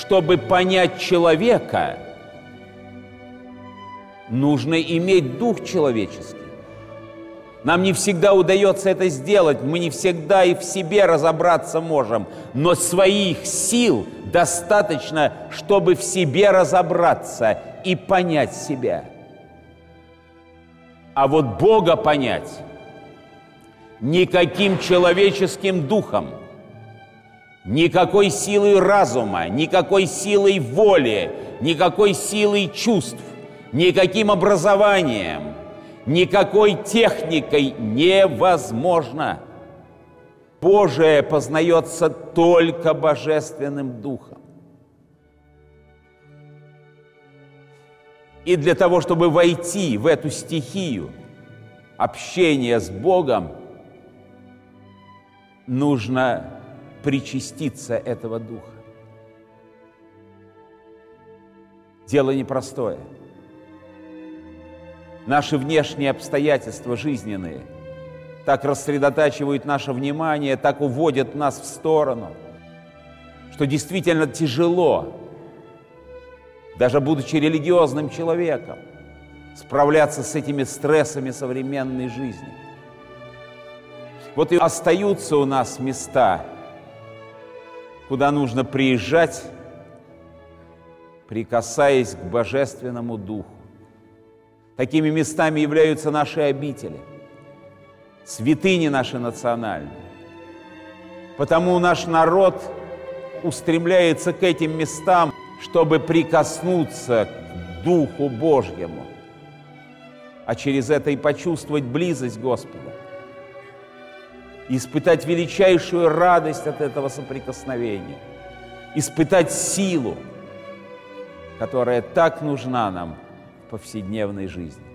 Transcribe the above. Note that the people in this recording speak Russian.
чтобы понять человека, нужно иметь дух человеческий. Нам не всегда удается это сделать, мы не всегда и в себе разобраться можем, но своих сил достаточно, чтобы в себе разобраться и понять себя. А вот Бога понять никаким человеческим духом, никакой силой разума, никакой силой воли, никакой силой чувств, никаким образованием, никакой техникой невозможно. Божие познается только Божественным Духом. И для того, чтобы войти в эту стихию общения с Богом, нужно причаститься этого Духа. Дело непростое. Наши внешние обстоятельства жизненные так рассредотачивают наше внимание, так уводят нас в сторону, что действительно тяжело, даже будучи религиозным человеком, справляться с этими стрессами современной жизни. Вот и остаются у нас места, куда нужно приезжать, прикасаясь к Божественному Духу. Такими местами являются наши обители, святыни наши национальные. Потому наш народ устремляется к этим местам, чтобы прикоснуться к Духу Божьему, а через это и почувствовать близость Господа, испытать величайшую радость от этого соприкосновения, испытать силу, которая так нужна нам в повседневной жизни.